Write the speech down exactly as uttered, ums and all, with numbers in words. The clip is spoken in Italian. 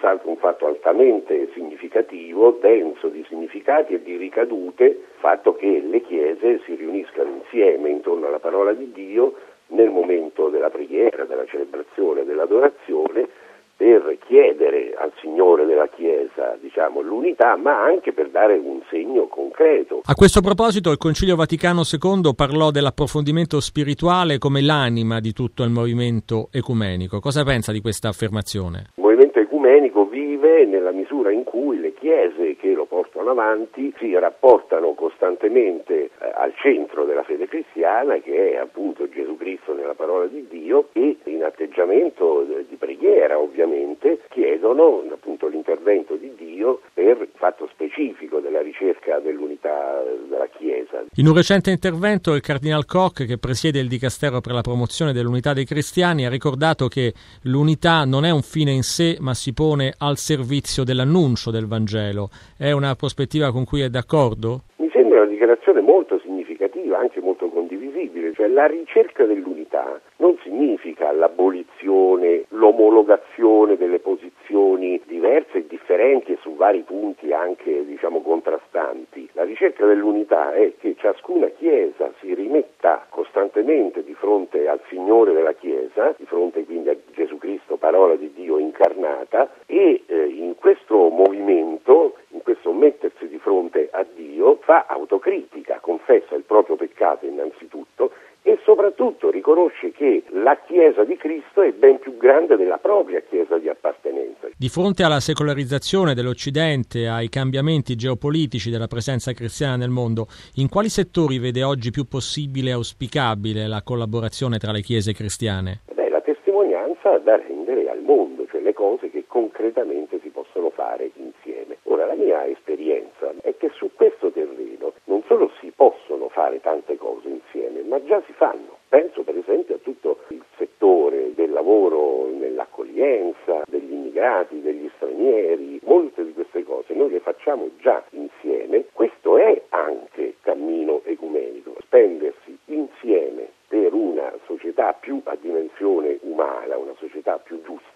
senz'altro un fatto altamente significativo, denso di significati e di ricadute, il fatto che le chiese si riuniscano insieme intorno alla parola di Dio nel momento della preghiera, della celebrazione, dell'adorazione, per chiedere al Signore della Chiesa, diciamo, l'unità, ma anche per dare un segno concreto. A questo proposito il Concilio Vaticano secondo parlò dell'approfondimento spirituale come l'anima di tutto il movimento ecumenico. Cosa pensa di questa affermazione? Il movimento ecumenico vive nella misura in cui le chiese che lo portano avanti si rapportano costantemente eh, al centro della fede cristiana, che è appunto Gesù Cristo nella parola di Dio, e in atteggiamento di preghiera ovviamente chiedono appunto l'intervento di Dio per il fatto specifico della ricerca dell'unità della Chiesa. In un recente intervento il Cardinal Koch, che presiede il Dicastero per la promozione dell'unità dei cristiani, ha ricordato che l'unità non è un fine in sé, ma si pone al servizio dell'annuncio del Vangelo. È una prospettiva con cui è d'accordo? Mi sembra una dichiarazione molto significativa, anche molto condivisibile, cioè la ricerca dell'unità non significa l'abolizione, l'omologazione delle posizioni diverse e differenti e su vari punti anche, diciamo, contrastanti. La ricerca dell'unità è che ciascuna Chiesa si rimetta costantemente di fronte al Signore della Chiesa, di fronte quindi a Gesù Cristo, parola di Dio incarnata, e eh, in questo movimento, in questo mettersi di fronte a Dio, fa autocritica, confessa il proprio peccato innanzitutto e soprattutto riconosce che la Chiesa di Cristo è ben più grande della propria Chiesa di appartenenza. Di fronte alla secolarizzazione dell'Occidente, ai cambiamenti geopolitici della presenza cristiana nel mondo, in quali settori vede oggi più possibile e auspicabile la collaborazione tra le chiese cristiane? Beh, la testimonianza da rendere al mondo, cioè le cose che concretamente si possono fare insieme. Ora, la mia esperienza è che su questo terreno non solo si possono fare tante cose insieme, ma già si fanno. Penso per esempio a tutto il settore del lavoro nell'accoglienza, degli immigrati, degli stranieri, molte di queste cose noi le facciamo già insieme. Questo è anche cammino ecumenico, spendersi insieme per una società più a dimensione umana, una società più giusta.